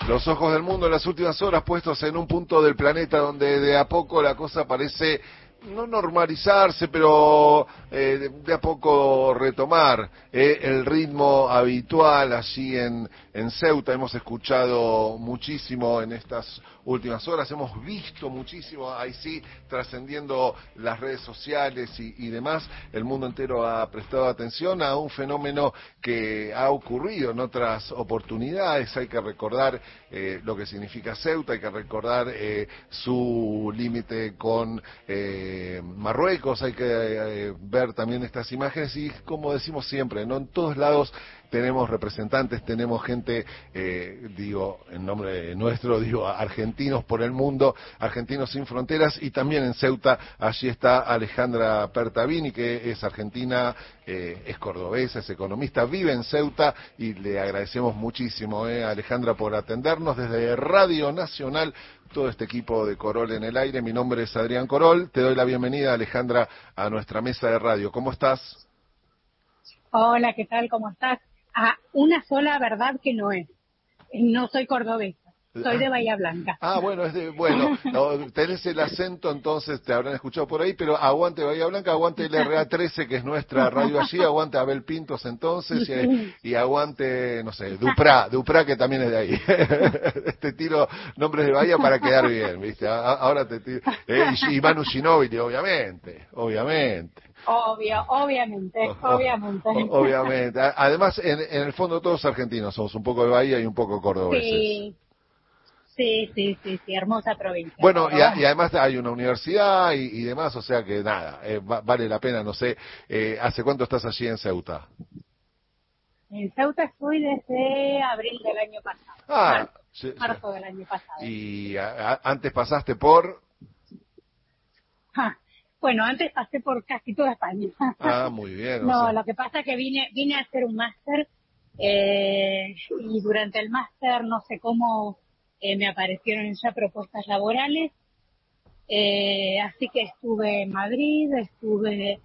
Los ojos del mundo en las últimas horas puestos en un punto del planeta donde de a poco la cosa parece no normalizarse, pero de a poco retomar el ritmo habitual allí en Ceuta. Hemos escuchado muchísimo en estas últimas horas, hemos visto muchísimo, ahí sí, trascendiendo las redes sociales y demás. El mundo entero ha prestado atención a un fenómeno que ha ocurrido en otras oportunidades. Hay que recordar lo que significa Ceuta, hay que recordar su límite con Marruecos, hay que ver también estas imágenes y, como decimos siempre, ¿no? En todos lados tenemos representantes, tenemos gente, digo, en nombre nuestro, digo, argentinos por el mundo, argentinos sin fronteras, y también en Ceuta, allí está Alejandra Pertavini, que es argentina, es cordobesa, es economista, vive en Ceuta, y le agradecemos muchísimo, Alejandra, por atendernos desde Radio Nacional, todo este equipo de Corol en el aire. Mi nombre es Adrián Corol, te doy la bienvenida, Alejandra, a nuestra mesa de radio. ¿Cómo estás? Hola, ¿qué tal? ¿Cómo estás? Una sola verdad que no es. No soy cordobesa, soy de Bahía Blanca. Bueno, no, tenés el acento, entonces te habrán escuchado por ahí, pero aguante Bahía Blanca, aguante el RA13, que es nuestra radio allí, aguante Abel Pintos entonces, y aguante, no sé, Duprá, que también es de ahí. Te tiro nombres de Bahía para quedar bien, ¿viste? Ahora te tiro, y Manu Ginóbili, obviamente. Obviamente. Obviamente. Además, en el fondo todos argentinos somos un poco de Bahía y un poco cordobeses. Sí, hermosa provincia. Bueno, y además hay una universidad y demás, o sea que nada, vale la pena, no sé, ¿hace cuánto estás allí en Ceuta? En Ceuta estoy desde abril del año pasado, marzo del año pasado. ¿Y antes pasaste por...? Bueno, antes pasé por casi toda España. Muy bien. No, lo que pasa es que vine a hacer un máster y durante el máster no sé cómo me aparecieron ya propuestas laborales, así que estuve en Madrid, estuve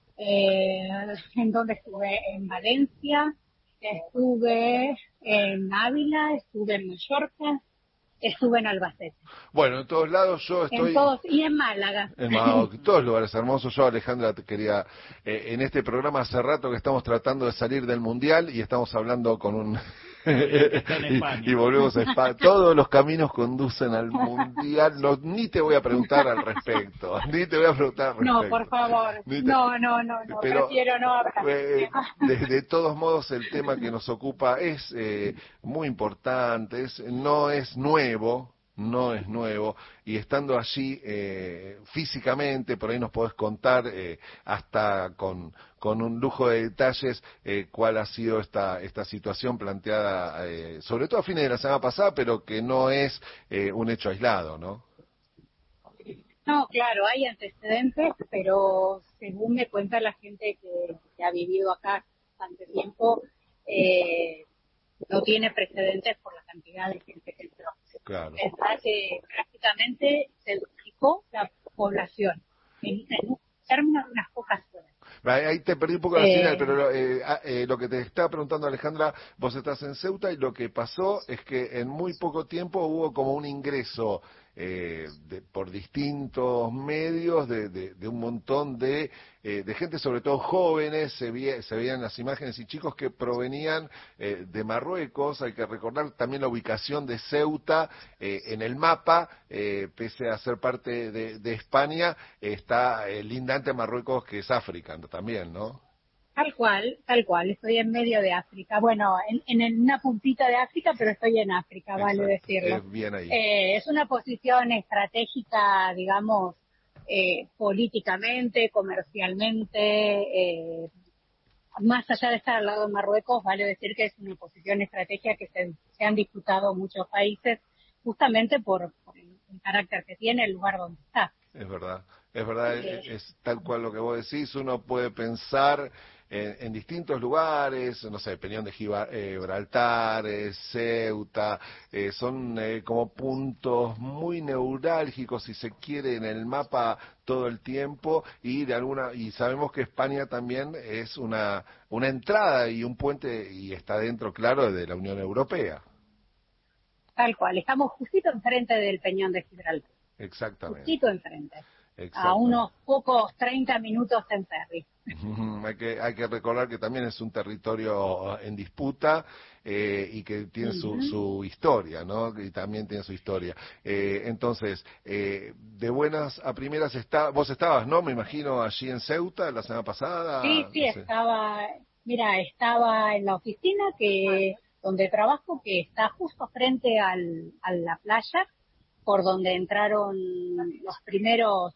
en Valencia, estuve en Ávila, estuve en Mallorca, estuve en Albacete. Bueno, en todos lados yo estoy... Y en Málaga. En todos lugares hermosos. Yo, Alejandra, te quería... en este programa hace rato que estamos tratando de salir del Mundial y estamos hablando con un... y volvemos a España. Todos los caminos conducen al Mundial. Ni te voy a preguntar al respecto. No, por favor. No, pero, prefiero no hablar. De todos modos, el tema que nos ocupa es muy importante, no es nuevo, y estando allí físicamente, por ahí nos podés contar hasta con un lujo de detalles cuál ha sido esta situación planteada, sobre todo a fines de la semana pasada, pero que no es un hecho aislado, ¿no? No, claro, hay antecedentes, pero según me cuenta la gente que ha vivido acá bastante tiempo, no tiene precedentes por la cantidad de gente que entró. Claro. Es verdad que prácticamente se duplicó la población en términos de unas pocas horas. Ahí te perdí un poco la señal, pero lo que te estaba preguntando, Alejandra, vos estás en Ceuta y lo que pasó es que en muy poco tiempo hubo como un ingreso por distintos medios de un montón de gente, sobre todo jóvenes, se veían las imágenes, y chicos que provenían de Marruecos. Hay que recordar también la ubicación de Ceuta en el mapa, pese a ser parte de España, está lindante a Marruecos, que es África también, ¿no? Tal cual, estoy en medio de África. Bueno, en una puntita de África, pero estoy en África, Exacto, vale decirlo. Bien ahí. Es una posición estratégica, digamos, políticamente, comercialmente, más allá de estar al lado de Marruecos, vale decir que es una posición estratégica que se han disputado muchos países, justamente por el carácter que tiene el lugar donde está. Es verdad, es tal cual lo que vos decís. Uno puede pensar en distintos lugares, no sé, Peñón de Gibraltar, Ceuta, son como puntos muy neurálgicos, si se quiere, en el mapa todo el tiempo, y sabemos que España también es una entrada y un puente, y está dentro, claro, de la Unión Europea. tal cual. Estamos justito enfrente del Peñón de Gibraltar. Exactamente. Justito enfrente. A Exactamente. unos pocos 30 minutos en ferry. Hay que recordar que también es un territorio en disputa y que tiene su historia, ¿no? Y también tiene su historia. Entonces, de buenas a primeras vos estabas, ¿no? Me imagino allí en Ceuta la semana pasada. Sí, No sé. estaba en la oficina donde trabajo, que está justo frente a la playa, por donde entraron los primeros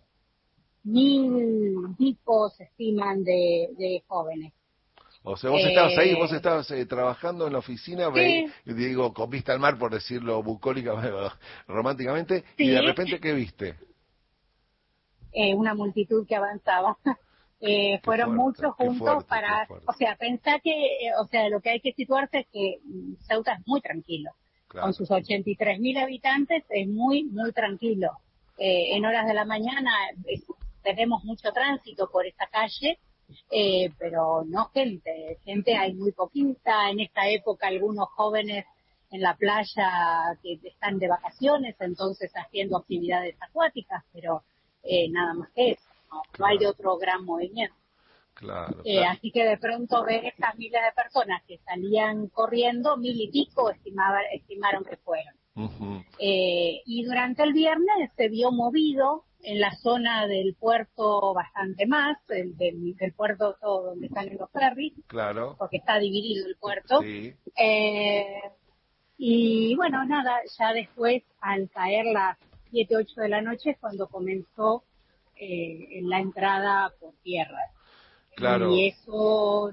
1.000 se estiman de jóvenes. O sea, vos estabas ahí, vos estabas trabajando en la oficina, Sí, digo, con vista al mar, por decirlo bucólica, románticamente, y de sí, repente, ¿qué viste? una multitud que avanzaba. Qué Fueron fuerte, muchos qué juntos fuerte, qué o fuerte. sea, pensá que, o sea, lo que hay que situarse es que Ceuta es muy tranquilo. Con Claro. sus 83.000 habitantes es muy, muy tranquilo. En horas de la mañana tenemos mucho tránsito por esta calle, pero no gente hay muy poquita. En esta época algunos jóvenes en la playa que están de vacaciones, entonces haciendo actividades acuáticas, pero nada más que eso, no hay de Claro, otro gran movimiento. claro, claro. Así que de pronto ver estas miles de personas que salían corriendo, 1.000 y pico estimaron que fueron. Ujú, Y durante el viernes se vio movido en la zona del puerto bastante más, del puerto todo donde están los ferries, claro, porque está dividido el puerto. sí, Eh, y bueno, nada, ya después, al caer las 7, 8 de la noche, es cuando comenzó la entrada por tierra. Y claro. eso,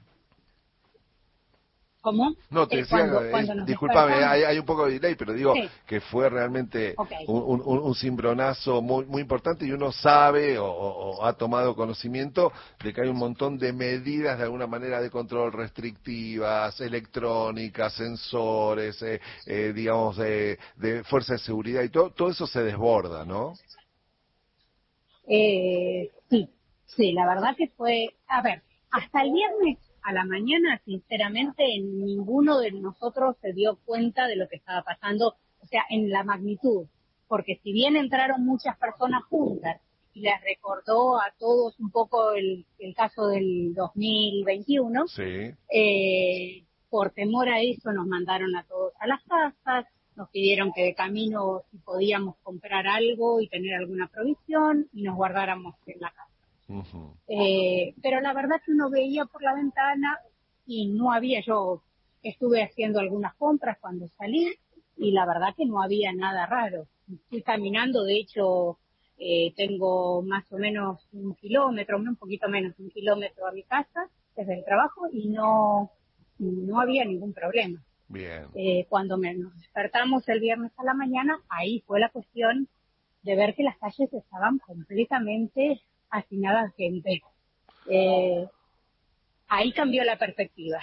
¿cómo? No, te decía, Cuando nos discúlpame, despertamos, hay un poco de delay, pero digo sí, que fue realmente ok. un cimbronazo muy, muy importante y uno sabe o ha tomado conocimiento de que hay un montón de medidas de alguna manera de control restrictivas, electrónicas, sensores, digamos, de fuerza de seguridad y todo eso se desborda, ¿no? Sí, sí, la verdad que fue, a ver, hasta el viernes a la mañana, sinceramente, ninguno de nosotros se dio cuenta de lo que estaba pasando, o sea, en la magnitud, porque si bien entraron muchas personas juntas y les recordó a todos un poco el caso del 2021, Sí. por temor a eso nos mandaron a todos a las casas, nos pidieron que de camino si podíamos comprar algo y tener alguna provisión y nos guardáramos en la casa. Ujú. Pero la verdad que uno veía por la ventana y no había, yo estuve haciendo algunas compras cuando salí y la verdad que no había nada raro. Fui caminando, de hecho, tengo más o menos 1 kilómetro, un poquito menos de 1 kilómetro a mi casa desde el trabajo y no había ningún problema. Bien. Cuando nos despertamos el viernes a la mañana, ahí fue la cuestión de ver que las calles estaban completamente hacinadas de gente. Eh, Ahí cambió la perspectiva.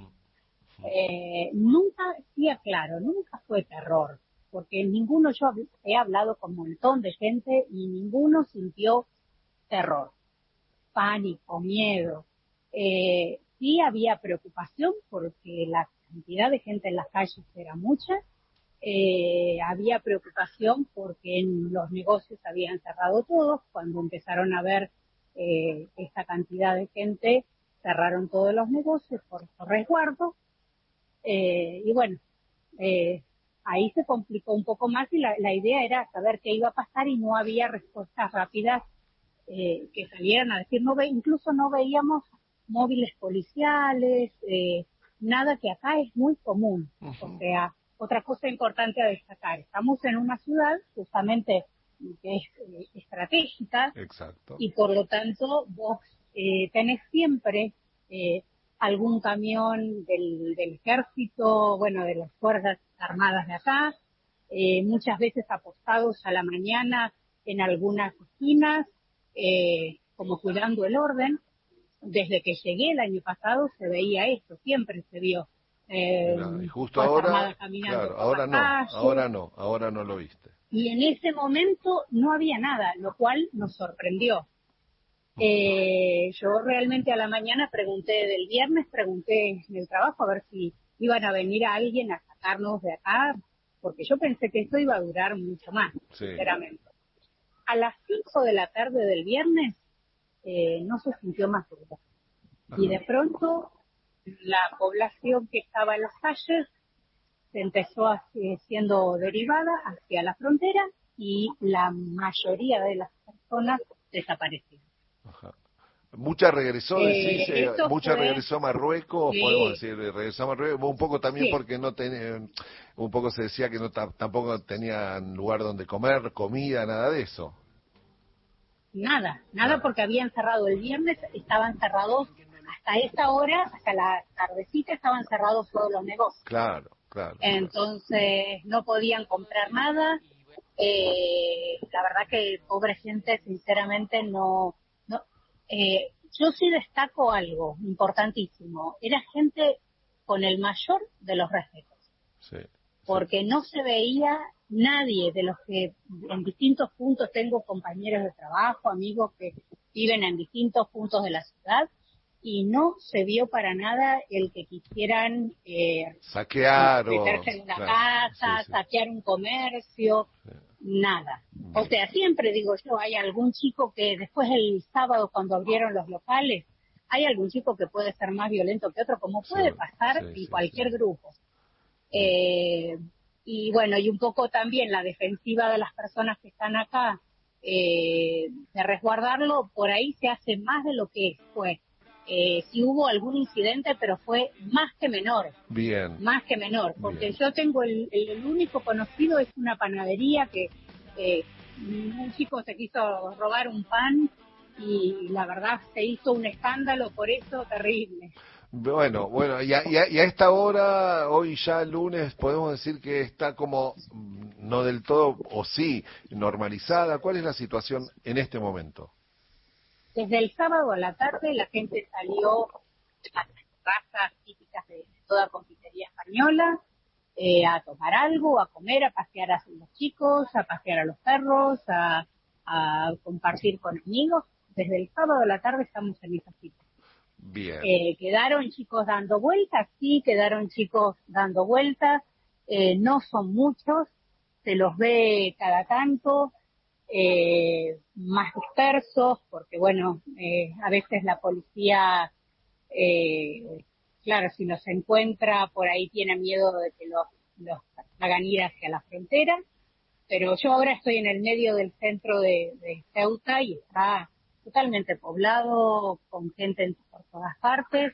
Nunca, sí aclaro, nunca fue terror, porque ninguno, yo he hablado con un montón de gente y ninguno sintió terror, pánico, miedo. Sí había preocupación porque la cantidad de gente en las calles era mucha. Había preocupación porque en los negocios habían cerrado todos. Cuando empezaron a ver esta cantidad de gente, cerraron todos los negocios por resguardo. Y bueno, eh, ahí se complicó un poco más y la idea era saber qué iba a pasar y no había respuestas rápidas que salieran a decir, incluso no veíamos móviles policiales, nada que acá es muy común. O Ujú. sea, otra cosa importante a destacar, estamos en una ciudad justamente que es estratégica Exacto. y por lo tanto vos tenés siempre algún camión del ejército, bueno, de las Fuerzas Armadas de acá, muchas veces apostados a la mañana en algunas esquinas, como cuidando el orden. Desde que llegué el año pasado se veía esto, siempre se vio Mirá, y justo Fuerza ahora, Armada caminando claro, por las calles, ahora no lo viste. y en ese momento no había nada, lo cual nos sorprendió. Yo realmente a la mañana del viernes pregunté en el trabajo a ver si iban a venir a alguien a sacarnos de acá. porque yo pensé que esto iba a durar mucho más, Sí. sinceramente. A las 5 de la tarde del viernes no se sintió más ruido. Y de pronto la población que estaba en las calles se empezó siendo derivada hacia la frontera y la mayoría de las personas desaparecieron. Ajá. Mucha regresó, decís, Esto mucha fue, regresó a Marruecos, podemos sí, decir, regresó a Marruecos, un poco también sí, porque no un poco se decía que no tampoco tenían lugar donde comer, comida, nada de eso. nada porque habían cerrado el viernes, estaban cerrados hasta esa hora, hasta la tardecita estaban cerrados todos los negocios. Claro, claro. Entonces no podían comprar nada. La verdad que pobre gente, sinceramente, no. Yo sí destaco algo importantísimo. Era gente con el mayor de los respetos, Sí, porque no se veía nadie de los que en distintos puntos tengo compañeros de trabajo, amigos que viven en distintos puntos de la ciudad, y no se vio para nada el que quisieran saquear meterse en una claro, casa, sí. saquear un comercio, nada. O sea, siempre digo yo, hay algún chico que después el sábado cuando abrieron los locales, hay algún chico que puede ser más violento que otro, como puede pasar en cualquier grupo. Y bueno, y un poco también la defensiva de las personas que están acá, de resguardarlo, por ahí se hace más de lo que fue. Si hubo algún incidente, pero fue más que menor. Bien. Más que menor, porque Bien. yo tengo el único conocido es una panadería que un chico se quiso robar un pan y la verdad se hizo un escándalo por eso terrible. Bueno, y a esta hora, hoy ya lunes, podemos decir que está como, no del todo, o sí, normalizada. ¿Cuál es la situación en este momento? Desde el sábado a la tarde la gente salió a las terrazas típicas de toda confitería española, a tomar algo, a comer, a pasear a los chicos, a pasear a los perros, a compartir con amigos. Desde el sábado a la tarde estamos en esa situación. Bien. Quedaron chicos dando vueltas, sí, quedaron chicos dando vueltas, no son muchos, se los ve cada tanto, más dispersos, porque bueno, a veces la policía, claro, si los encuentra por ahí tiene miedo de que los hagan ir hacia la frontera, pero yo ahora estoy en el medio del centro de Ceuta y está totalmente poblado, con gente por todas partes,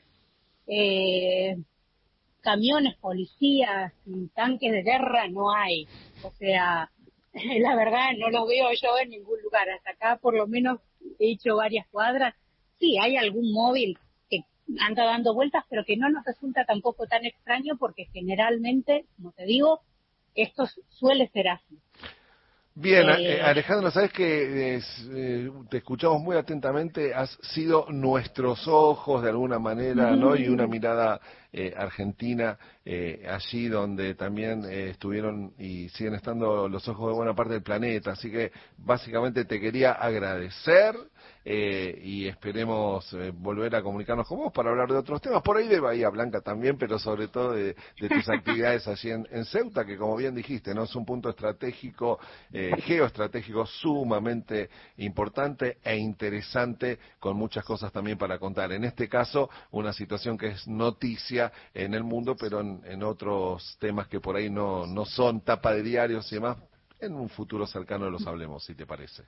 camiones, policías, tanques de guerra no hay, o sea, la verdad no los veo yo en ningún lugar, hasta acá por lo menos he hecho varias cuadras, sí hay algún móvil que anda dando vueltas, pero que no nos resulta tampoco tan extraño porque generalmente, como te digo, esto suele ser así. Bien, Alejandro, sabes que te escuchamos muy atentamente, has sido nuestros ojos de alguna manera, ¿no? Y una mirada argentina allí donde también estuvieron y siguen estando los ojos de buena parte del planeta, así que básicamente te quería agradecer y esperemos volver a comunicarnos con vos para hablar de otros temas, por ahí de Bahía Blanca también, pero sobre todo de tus actividades allí en Ceuta, que como bien dijiste, ¿no? Es un punto estratégico, geoestratégico sumamente importante e interesante, con muchas cosas también para contar. En este caso, una situación que es noticia en el mundo, pero en otros temas que por ahí no son tapa de diarios y demás, en un futuro cercano los hablemos, si te parece.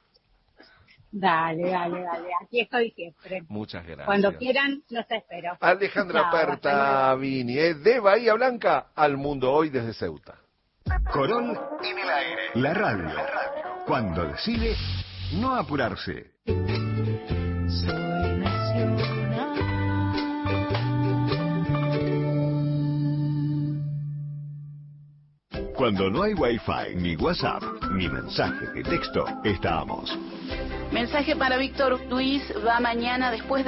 Dale, aquí estoy siempre. Muchas gracias. Cuando quieran, los espero. Alejandra Chao, Perta Vini, de Bahía Blanca al mundo hoy desde Ceuta. Corol en el aire. La radio. Cuando decide no apurarse. Soy nacional. Cuando no hay wifi, ni WhatsApp, ni mensaje de texto, estamos. Mensaje para Víctor Luis, va mañana después de